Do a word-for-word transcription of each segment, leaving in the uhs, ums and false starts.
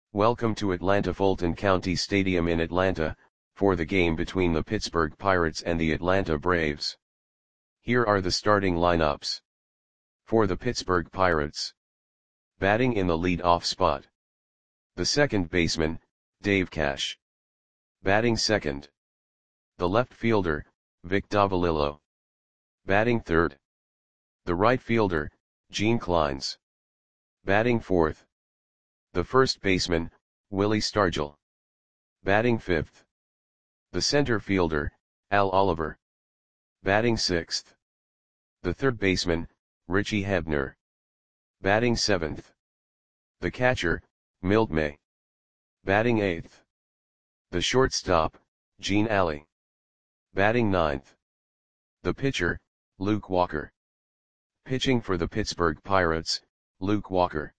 Welcome to Atlanta Fulton County Stadium in Atlanta, for the game between the Pittsburgh Pirates and the Atlanta Braves. Here are the starting lineups. For the Pittsburgh Pirates. Batting in the lead-off spot. The second baseman, Dave Cash. Batting second. The left fielder, Vic Davalillo. Batting third. The right fielder, Gene Clines. Batting fourth. The first baseman, Willie Stargell. Batting fifth. The center fielder, Al Oliver. Batting sixth. The third baseman, Richie Hebner. Batting seventh. The catcher, Milt May. Batting eighth. The shortstop, Gene Alley. Batting ninth. The pitcher, Luke Walker. Pitching for the Pittsburgh Pirates, Luke Walker.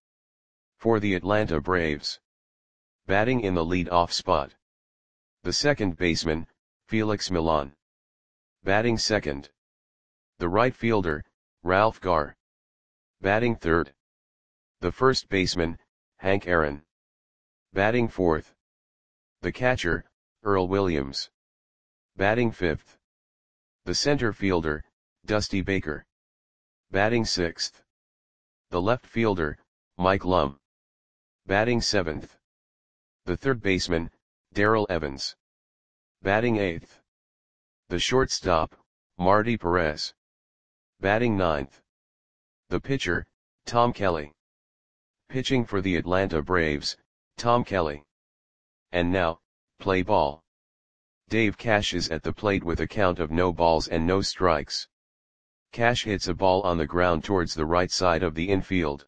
For the Atlanta Braves. Batting in the lead-off spot. The second baseman, Felix Millan. Batting second. The right fielder, Ralph Garr. Batting third. The first baseman, Hank Aaron. Batting fourth. The catcher, Earl Williams. Batting fifth. The center fielder, Dusty Baker. Batting sixth. The left fielder, Mike Lum. Batting seventh. The third baseman, Darrell Evans. Batting eighth. The shortstop, Marty Perez. Batting ninth. The pitcher, Tom Kelly. Pitching for the Atlanta Braves, Tom Kelly. And now, play ball. Dave Cash is at the plate with a count of no balls and no strikes. Cash hits a ball on the ground towards the right side of the infield.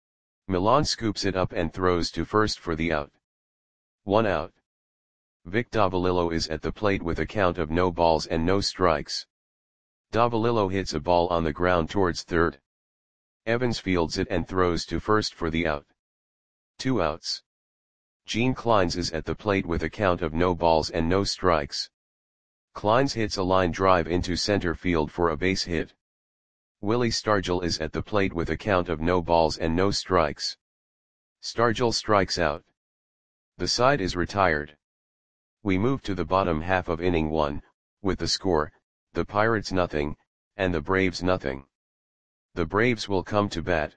Millan scoops it up and throws to first for the out. One out. Vic Davalillo is at the plate with a count of no balls and no strikes. Davalillo hits a ball on the ground towards third. Evans fields it and throws to first for the out. Two outs. Gene Clines is at the plate with a count of no balls and no strikes. Clines hits a line drive into center field for a base hit. Willie Stargell is at the plate with a count of no balls and no strikes. Stargell strikes out. The side is retired. We move to the bottom half of inning one, with the score, the Pirates nothing, and the Braves nothing. The Braves will come to bat.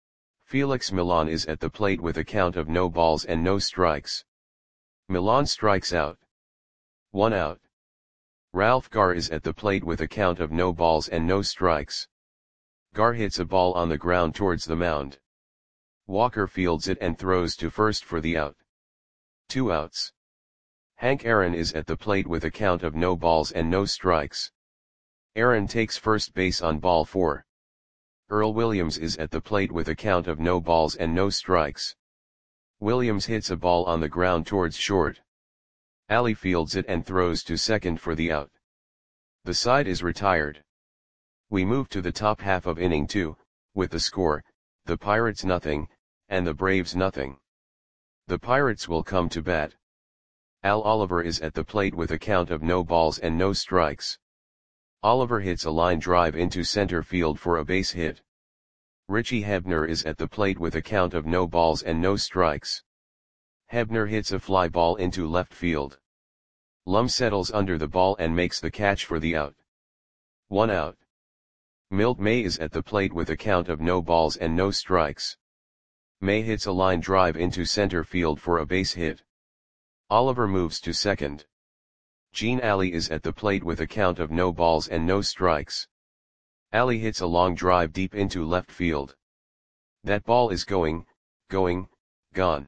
Felix Millan is at the plate with a count of no balls and no strikes. Millan strikes out. One out. Ralph Garr is at the plate with a count of no balls and no strikes. Garr hits a ball on the ground towards the mound. Walker fields it and throws to first for the out. Two outs. Hank Aaron is at the plate with a count of no balls and no strikes. Aaron takes first base on ball four. Earl Williams is at the plate with a count of no balls and no strikes. Williams hits a ball on the ground towards short. Alley fields it and throws to second for the out. The side is retired. We move to the top half of inning two, with the score, the Pirates nothing, and the Braves nothing. The Pirates will come to bat. Al Oliver is at the plate with a count of no balls and no strikes. Oliver hits a line drive into center field for a base hit. Richie Hebner is at the plate with a count of no balls and no strikes. Hebner hits a fly ball into left field. Lum settles under the ball and makes the catch for the out. One out. Milt May is at the plate with a count of no balls and no strikes. May hits a line drive into center field for a base hit. Oliver moves to second. Gene Alley is at the plate with a count of no balls and no strikes. Alley hits a long drive deep into left field. That ball is going, going, gone.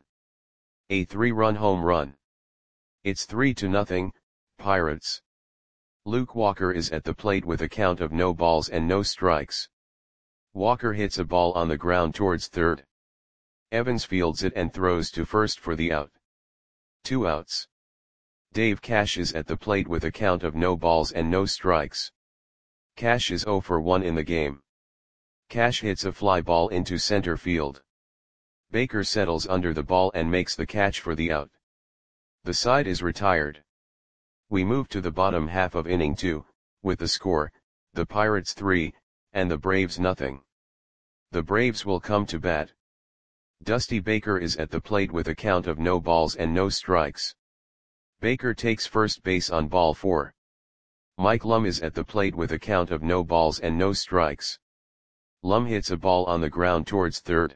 A three-run home run. It's three to nothing, Pirates. Luke Walker is at the plate with a count of no balls and no strikes. Walker hits a ball on the ground towards third. Evans fields it and throws to first for the out. Two outs. Dave Cash is at the plate with a count of no balls and no strikes. Cash is zero for one in the game. Cash hits a fly ball into center field. Baker settles under the ball and makes the catch for the out. The side is retired. We move to the bottom half of inning two, with the score, the Pirates three, and the Braves nothing. The Braves will come to bat. Dusty Baker is at the plate with a count of no balls and no strikes. Baker takes first base on ball four. Mike Lum is at the plate with a count of no balls and no strikes. Lum hits a ball on the ground towards third.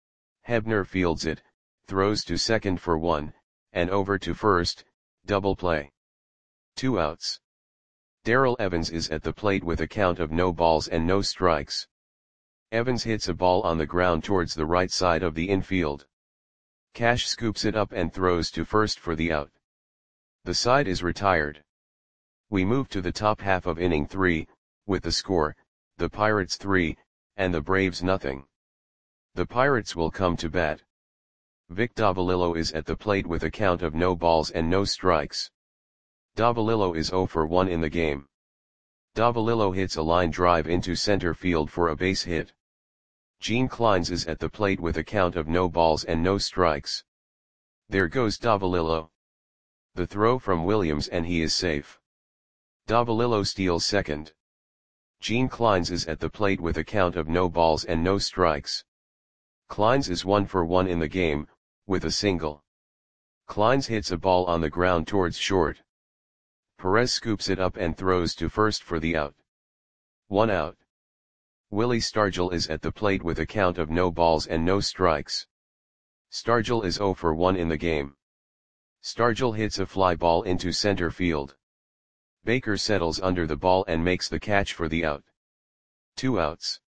Hebner fields it, throws to second for one, and over to first, double play. Two outs. Darrell Evans is at the plate with a count of no balls and no strikes. Evans hits a ball on the ground towards the right side of the infield. Cash scoops it up and throws to first for the out. The side is retired. We move to the top half of inning three, with the score, the Pirates three, and the Braves nothing. The Pirates will come to bat. Vic Davalillo is at the plate with a count of no balls and no strikes. Davalillo is zero for one in the game. Davalillo hits a line drive into center field for a base hit. Gene Kleins is at the plate with a count of no balls and no strikes. There goes Davalillo. The throw from Williams and he is safe. Davalillo steals second. Gene Kleins is at the plate with a count of no balls and no strikes. Kleins is one for one in the game, with a single. Kleins hits a ball on the ground towards short. Perez scoops it up and throws to first for the out. One out. Willie Stargell is at the plate with a count of no balls and no strikes. Stargell is zero for one in the game. Stargell hits a fly ball into center field. Baker settles under the ball and makes the catch for the out. Two outs.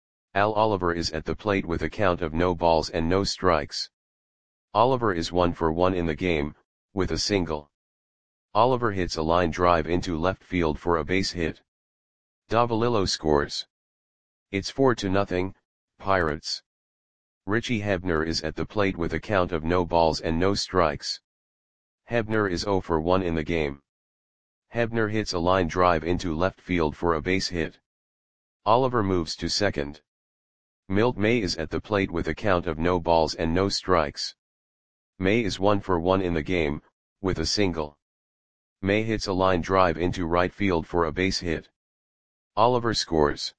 Al Oliver is at the plate with a count of no balls and no strikes. Oliver is one for one in the game, with a single. Oliver hits a line drive into left field for a base hit. Davalillo scores. It's four to nothing, Pirates. Richie Hebner is at the plate with a count of no balls and no strikes. Hebner is zero for one in the game. Hebner hits a line drive into left field for a base hit. Oliver moves to second. Milt May is at the plate with a count of no balls and no strikes. May is one for one in the game, with a single. May hits a line drive into right field for a base hit. Oliver scores.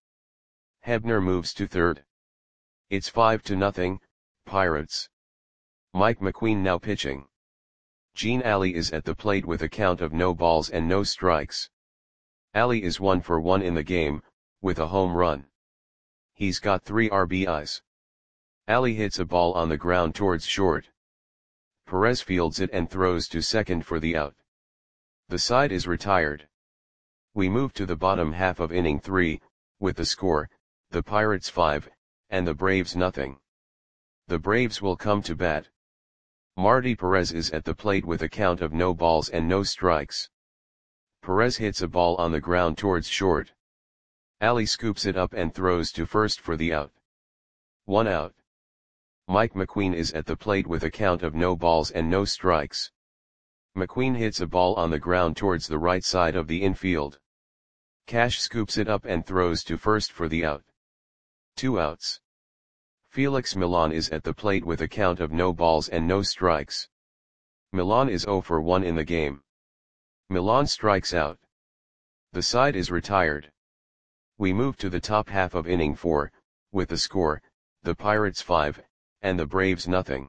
Hebner moves to third. It's five to nothing, Pirates. Mike McQueen now pitching. Gene Alley is at the plate with a count of no balls and no strikes. Alley is one for one in the game, with a home run. He's got three R B Is. Alley hits a ball on the ground towards short. Perez fields it and throws to second for the out. The side is retired. We move to the bottom half of inning three, with the score, the Pirates five, and the Braves nothing. The Braves will come to bat. Marty Perez is at the plate with a count of no balls and no strikes. Perez hits a ball on the ground towards short. Alley scoops it up and throws to first for the out. One out. Mike McQueen is at the plate with a count of no balls and no strikes. McQueen hits a ball on the ground towards the right side of the infield. Cash scoops it up and throws to first for the out. Two outs. Felix Millan is at the plate with a count of no balls and no strikes. Millan is zero for one in the game. Millan strikes out. The side is retired. We move to the top half of inning four, with the score, the Pirates five, and the Braves nothing.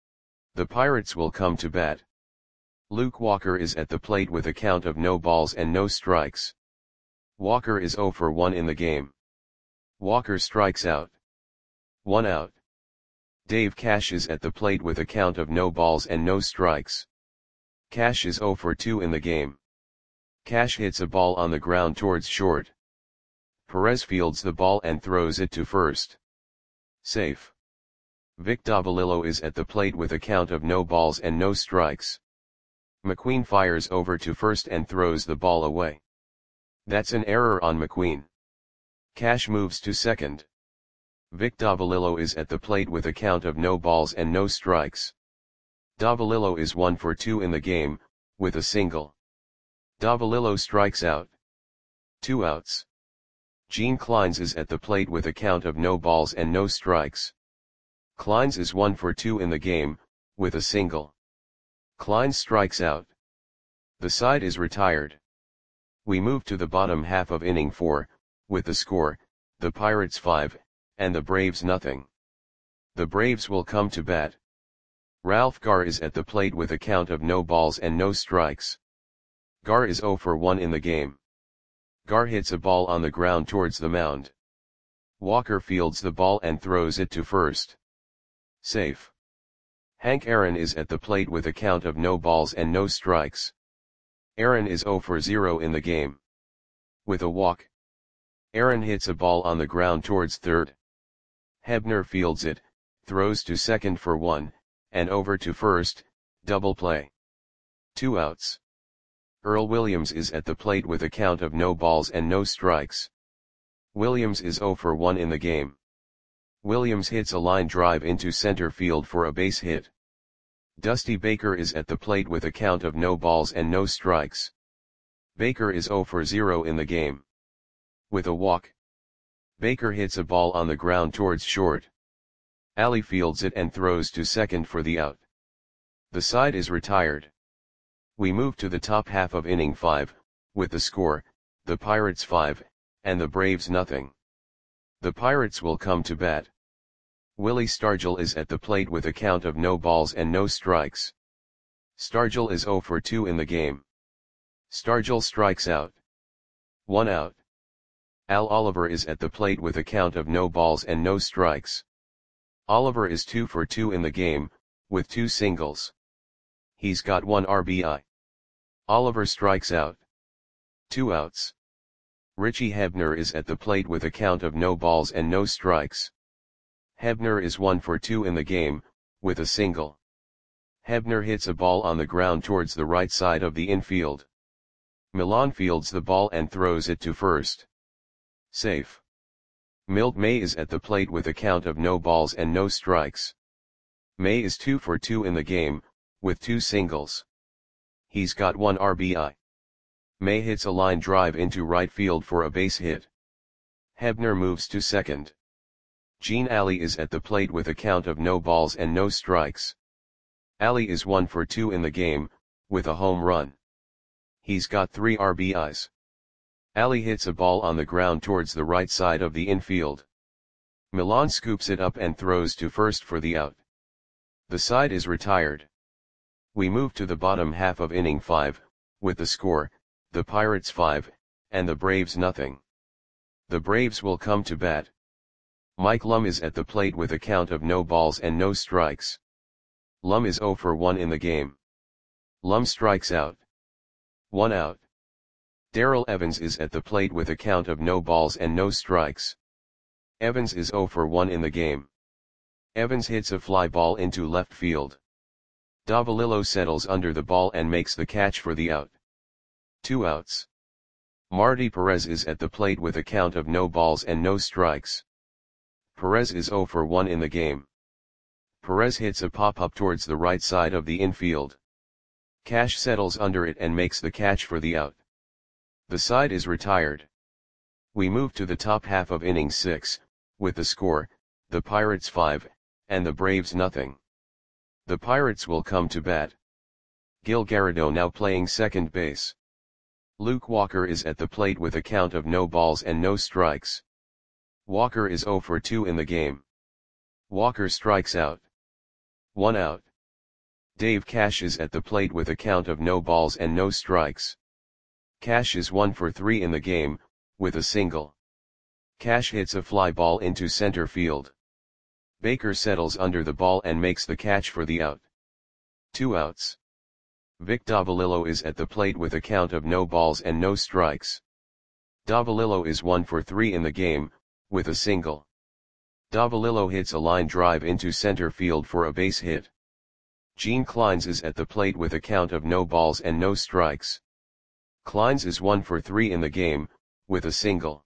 The Pirates will come to bat. Luke Walker is at the plate with a count of no balls and no strikes. Walker is zero for one in the game. Walker strikes out. One out. Dave Cash is at the plate with a count of no balls and no strikes. Cash is zero for two in the game. Cash hits a ball on the ground towards short. Perez fields the ball and throws it to first. Safe. Vic Davalillo is at the plate with a count of no balls and no strikes. McQueen fires over to first and throws the ball away. That's an error on McQueen. Cash moves to second. Vic Davalillo is at the plate with a count of no balls and no strikes. Davalillo is one for two in the game, with a single. Davalillo strikes out. Two outs. Gene Kleins is at the plate with a count of no balls and no strikes. Kleins is one for two in the game, with a single. Kleins strikes out. The side is retired. We move to the bottom half of inning four, with the score, the Pirates five, and the Braves nothing. The Braves will come to bat. Ralph Garr is at the plate with a count of no balls and no strikes. Garr is zero for one in the game. Garr hits a ball on the ground towards the mound. Walker fields the ball and throws it to first. Safe. Hank Aaron is at the plate with a count of no balls and no strikes. Aaron is zero for zero in the game. With a walk. Aaron hits a ball on the ground towards third. Hebner fields it, throws to second for one, and over to first, double play. Two outs. Earl Williams is at the plate with a count of no balls and no strikes. Williams is zero for one in the game. Williams hits a line drive into center field for a base hit. Dusty Baker is at the plate with a count of no balls and no strikes. Baker is zero for zero in the game. With a walk. Baker hits a ball on the ground towards short. Alley fields it and throws to second for the out. The side is retired. We move to the top half of inning five, with the score, the Pirates five, and the Braves nothing. The Pirates will come to bat. Willie Stargell is at the plate with a count of no balls and no strikes. Stargell is zero for two in the game. Stargell strikes out. One out. Al Oliver is at the plate with a count of no balls and no strikes. Oliver is two for two in the game, with two singles. He's got one R B I. Oliver strikes out. Two outs. Richie Hebner is at the plate with a count of no balls and no strikes. Hebner is one for two in the game, with a single. Hebner hits a ball on the ground towards the right side of the infield. Milan fields the ball and throws it to first. Safe. Milt May is at the plate with a count of no balls and no strikes. May is two for two in the game, with two singles. He's got one R B I. May hits a line drive into right field for a base hit. Hebner moves to second. Gene Alley is at the plate with a count of no balls and no strikes. Alley is one for two in the game, with a home run. He's got three R B Is. Alley hits a ball on the ground towards the right side of the infield. Milan scoops it up and throws to first for the out. The side is retired. We move to the bottom half of inning five, with the score, the Pirates five, and the Braves nothing. The Braves will come to bat. Mike Lum is at the plate with a count of no balls and no strikes. Lum is zero for one in the game. Lum strikes out. One out. Darrell Evans is at the plate with a count of no balls and no strikes. Evans is zero for one in the game. Evans hits a fly ball into left field. Davalillo settles under the ball and makes the catch for the out. Two outs. Marty Perez is at the plate with a count of no balls and no strikes. Perez is zero for one in the game. Perez hits a pop-up towards the right side of the infield. Cash settles under it and makes the catch for the out. The side is retired. We move to the top half of inning six, with the score, the Pirates five, and the Braves nothing. The Pirates will come to bat. Gil Garrido now playing second base. Luke Walker is at the plate with a count of no balls and no strikes. Walker is zero for two in the game. Walker strikes out. One out. Dave Cash is at the plate with a count of no balls and no strikes. Cash is one for three in the game, with a single. Cash hits a fly ball into center field. Baker settles under the ball and makes the catch for the out. Two outs. Vic Davalillo is at the plate with a count of no balls and no strikes. Davalillo is one for three in the game, with a single. Davalillo hits a line drive into center field for a base hit. Gene Clines is at the plate with a count of no balls and no strikes. Clines is one for three in the game, with a single.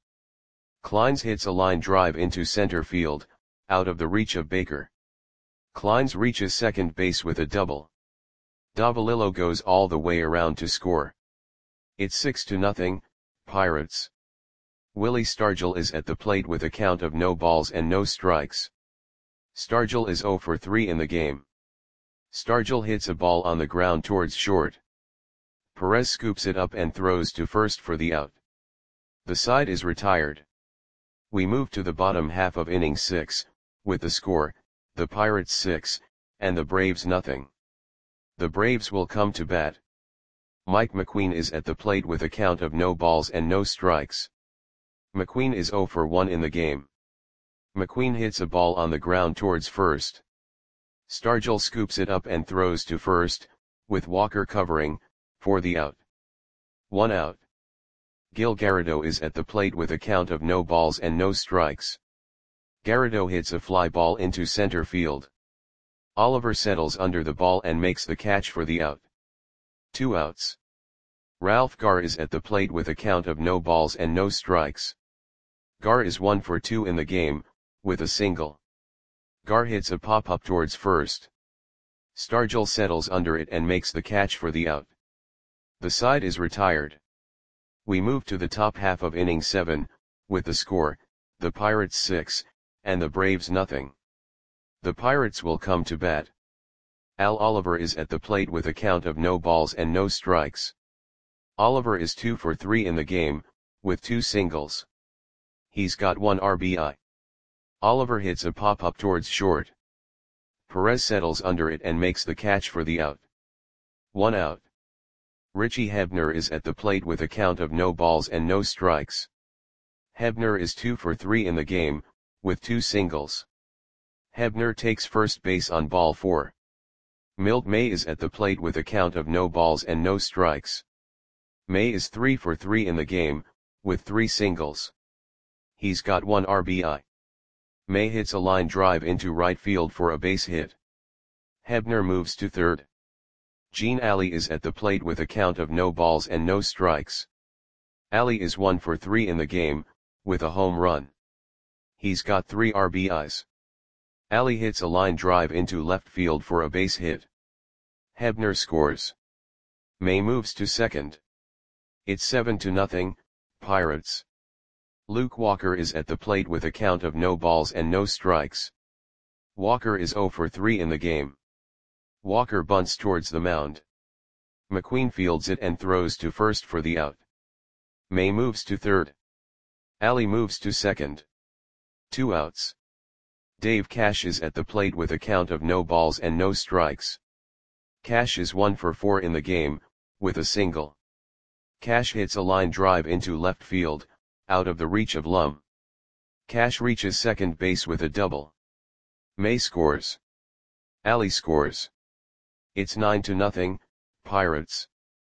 Clines hits a line drive into center field, out of the reach of Baker. Clines reaches second base with a double. Davalillo goes all the way around to score. It's six to nothing, Pirates. Willie Stargell is at the plate with a count of no balls and no strikes. Stargell is zero for three in the game. Stargell hits a ball on the ground towards short. Perez scoops it up and throws to first for the out. The side is retired. We move to the bottom half of inning six, with the score, the Pirates six, and the Braves nothing. The Braves will come to bat. Mike McQueen is at the plate with a count of no balls and no strikes. McQueen is zero for one in the game. McQueen hits a ball on the ground towards first. Stargell scoops it up and throws to first, with Walker covering, for the out. One out. Gil Garrido is at the plate with a count of no balls and no strikes. Garrido hits a fly ball into center field. Oliver settles under the ball and makes the catch for the out. Two outs. Ralph Garr is at the plate with a count of no balls and no strikes. Garr is one for two in the game, with a single. Garr hits a pop-up towards first. Stargell settles under it and makes the catch for the out. The side is retired. We move to the top half of inning seven, with the score, the Pirates six, and the Braves nothing. The Pirates will come to bat. Al Oliver is at the plate with a count of no balls and no strikes. Oliver is two for three in the game, with two singles. He's got one R B I. Oliver hits a pop-up towards short. Perez settles under it and makes the catch for the out. One out. Richie Hebner is at the plate with a count of no balls and no strikes. Hebner is two for three in the game, with two singles. Hebner takes first base on ball four. Milt May is at the plate with a count of no balls and no strikes. May is three for three in the game, with three singles. He's got one R B I. May hits a line drive into right field for a base hit. Hebner moves to third. Gene Alley is at the plate with a count of no balls and no strikes. Alley is one for three in the game, with a home run. He's got three R B Is. Alley hits a line drive into left field for a base hit. Hebner scores. May moves to second. It's seven to nothing, Pirates. Luke Walker is at the plate with a count of no balls and no strikes. Walker is zero for three in the game. Walker bunts towards the mound. McQueen fields it and throws to first for the out. May moves to third. Alley moves to second. Two outs. Dave Cash is at the plate with a count of no balls and no strikes. Cash is one for four in the game, with a single. Cash hits a line drive into left field, out of the reach of Lum. Cash reaches second base with a double. May scores. Alley scores. It's nine to nothing, Pirates.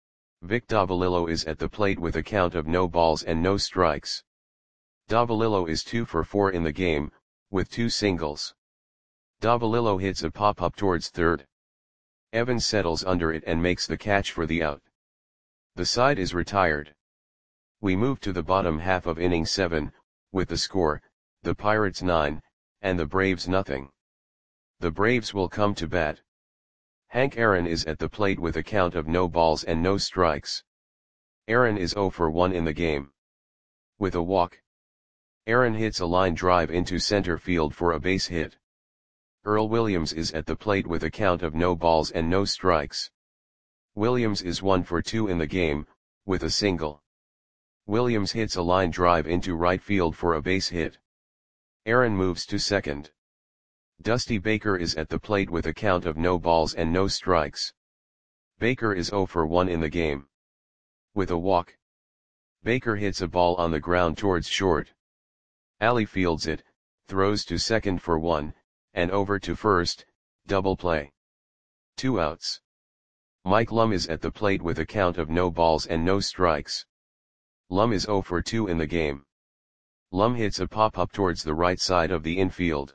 Vic Davalillo is at the plate with a count of no balls and no strikes. Davalillo is two for four in the game, with two singles. Davalillo hits a pop-up towards third. Evans settles under it and makes the catch for the out. The side is retired. We move to the bottom half of inning seven, with the score, the Pirates nine, and the Braves nothing. The Braves will come to bat. Hank Aaron is at the plate with a count of no balls and no strikes. Aaron is zero for one in the game. With a walk. Aaron hits a line drive into center field for a base hit. Earl Williams is at the plate with a count of no balls and no strikes. Williams is one for two in the game, with a single. Williams hits a line drive into right field for a base hit. Aaron moves to second. Dusty Baker is at the plate with a count of no balls and no strikes. Baker is zero for one in the game. With a walk. Baker hits a ball on the ground towards short. Alley fields it, throws to second for one, and over to first, double play. Two outs. Mike Lum is at the plate with a count of no balls and no strikes. Lum is zero for two in the game. Lum hits a pop-up towards the right side of the infield.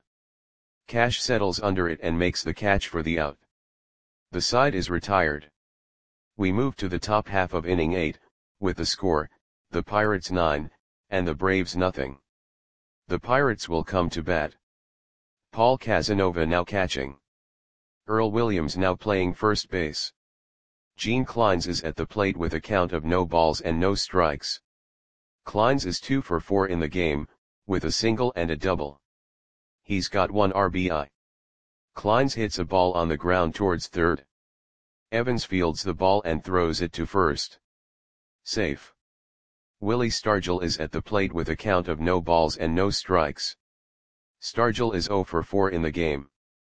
Cash settles under it and makes the catch for the out. The side is retired. We move to the top half of inning eight, with the score, the Pirates nine, and the Braves nothing. The Pirates will come to bat. Paul Casanova now catching. Earl Williams now playing first base. Gene Kleins is at the plate with a count of no balls and no strikes. Kleins is two for four in the game, with a single and a double. He's got one R B I. Kleins hits a ball on the ground towards third. Evans fields the ball and throws it to first. Safe. Willie Stargell is at the plate with a count of no balls and no strikes. Stargell is zero for four in the game.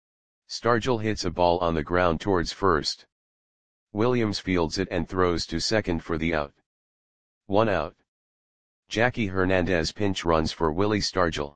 Stargell hits a ball on the ground towards first. Williams fields it and throws to second for the out. One out. Jackie Hernandez pinch runs for Willie Stargell.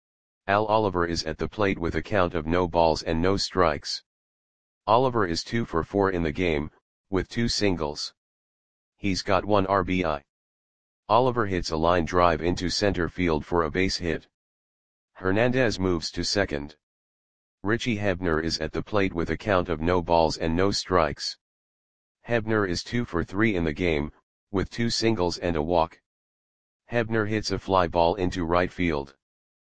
Al Oliver is at the plate with a count of no balls and no strikes. Oliver is two for four in the game, with two singles. He's got one R B I. Oliver hits a line drive into center field for a base hit. Hernandez moves to second. Richie Hebner is at the plate with a count of no balls and no strikes. Hebner is two for three in the game, with two singles and a walk. Hebner hits a fly ball into right field.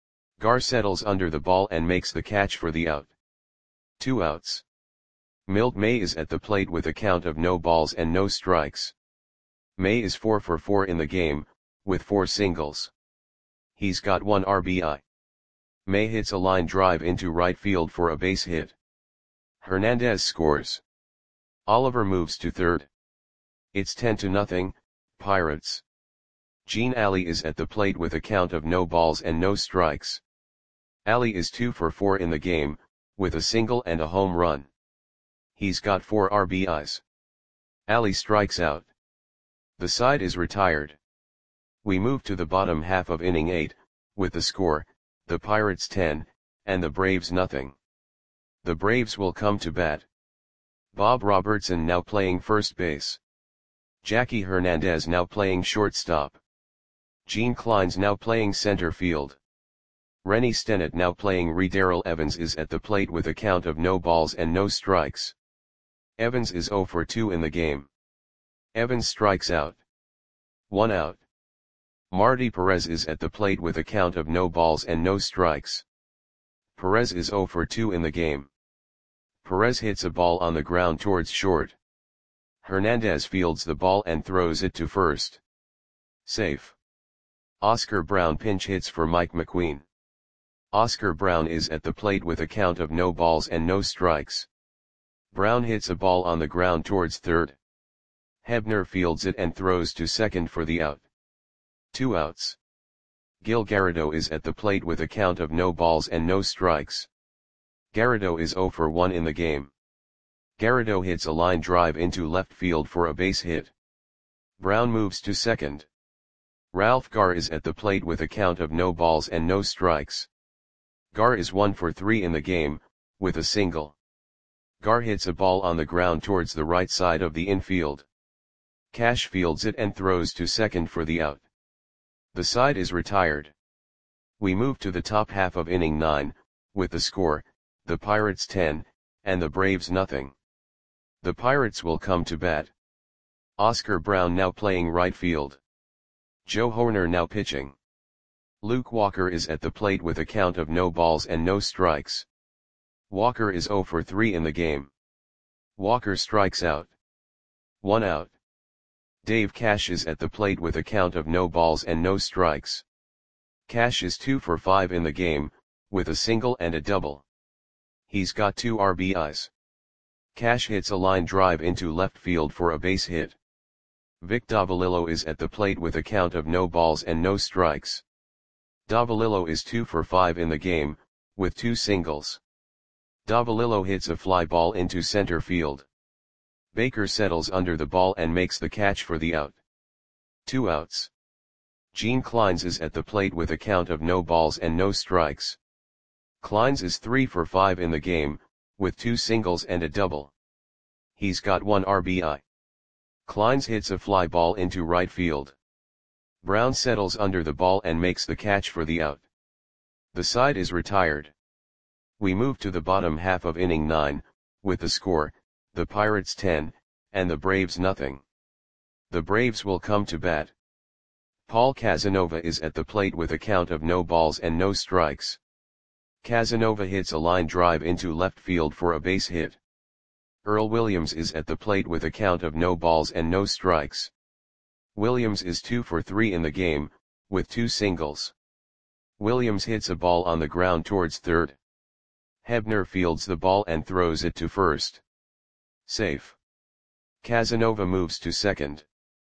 Gar settles under the ball and makes the catch for the out. Two outs. Milt May is at the plate with a count of no balls and no strikes. May is four for four in the game, with four singles. He's got one R B I. May hits a line drive into right field for a base hit. Hernandez scores. Oliver moves to third. It's ten to nothing, Pirates. Gene Alley is at the plate with a count of no balls and no strikes. Alley is two for four in the game, with a single and a home run. He's got four R B Is. Alley strikes out. The side is retired. We move to the bottom half of inning eight, with the score, the Pirates ten, and the Braves nothing. The Braves will come to bat. Bob Robertson now playing first base. Jackie Hernandez now playing shortstop. Gene Kleins now playing center field. Rennie Stennett now playing re. Darrell Evans is at the plate with a count of no balls and no strikes. Evans is zero for two in the game. Evans strikes out. One out. Marty Perez is at the plate with a count of no balls and no strikes. Perez is zero for two in the game. Perez hits a ball on the ground towards short. Hernandez fields the ball and throws it to first. Safe. Oscar Brown pinch hits for Mike McQueen. Oscar Brown is at the plate with a count of no balls and no strikes. Brown hits a ball on the ground towards third. Hebner fields it and throws to second for the out. Two outs. Gil Garrido is at the plate with a count of no balls and no strikes. Garrido is zero for one in the game. Garrido hits a line drive into left field for a base hit. Brown moves to second. Ralph Gar is at the plate with a count of no balls and no strikes. Gar is one for three in the game, with a single. Gar hits a ball on the ground towards the right side of the infield. Cash fields it and throws to second for the out. The side is retired. We move to the top half of inning nine, with the score, the Pirates ten, and the Braves nothing. The Pirates will come to bat. Oscar Brown now playing right field. Joe Horner now pitching. Luke Walker is at the plate with a count of no balls and no strikes. Walker is zero for three in the game. Walker strikes out. One out. Dave Cash is at the plate with a count of no balls and no strikes. Cash is two for five in the game, with a single and a double. He's got two R B Is. Cash hits a line drive into left field for a base hit. Vic Davalillo is at the plate with a count of no balls and no strikes. Davalillo is two for five in the game, with two singles. Davalillo hits a fly ball into center field. Baker settles under the ball and makes the catch for the out. Two outs. Gene Kleins is at the plate with a count of no balls and no strikes. Kleins is three for five in the game, with two singles and a double. He's got one R B I. Kleins hits a fly ball into right field. Brown settles under the ball and makes the catch for the out. The side is retired. We move to the bottom half of inning nine, with the score, the Pirates ten, and the Braves nothing. The Braves will come to bat. Paul Casanova is at the plate with a count of no balls and no strikes. Casanova hits a line drive into left field for a base hit. Earl Williams is at the plate with a count of no balls and no strikes. Williams is two for three in the game, with two singles. Williams hits a ball on the ground towards third. Hebner fields the ball and throws it to first. Safe. Casanova moves to second.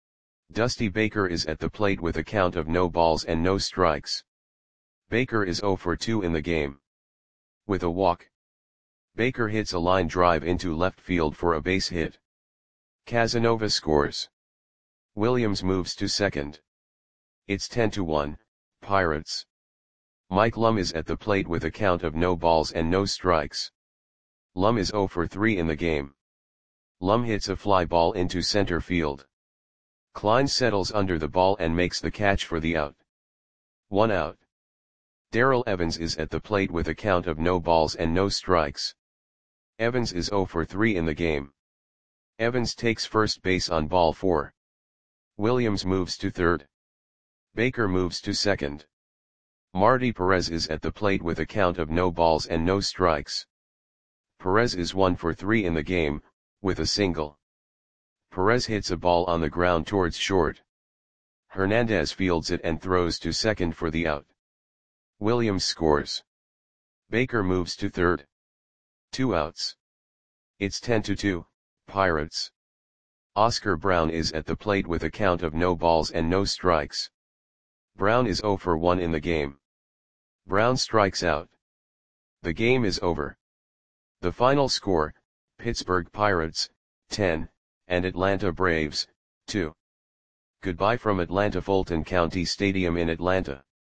Dusty Baker is at the plate with a count of no balls and no strikes. Baker is zero for two in the game. With a walk. Baker hits a line drive into left field for a base hit. Casanova scores. Williams moves to second. It's ten to one, Pirates. Mike Lum is at the plate with a count of no balls and no strikes. Lum is zero for three in the game. Lum hits a fly ball into center field. Klein settles under the ball and makes the catch for the out. One out. Darrell Evans is at the plate with a count of no balls and no strikes. Evans is zero for three in the game. Evans takes first base on ball four. Williams moves to third. Baker moves to second. Marty Perez is at the plate with a count of no balls and no strikes. Perez is one for three in the game, with a single. Perez hits a ball on the ground towards short. Hernandez fields it and throws to second for the out. Williams scores. Baker moves to third. Two outs. It's ten to two, Pirates. Oscar Brown is at the plate with a count of no balls and no strikes. Brown is zero for one in the game. Brown strikes out. The game is over. The final score, Pittsburgh Pirates, ten, and Atlanta Braves, two. Goodbye from Atlanta Fulton County Stadium in Atlanta.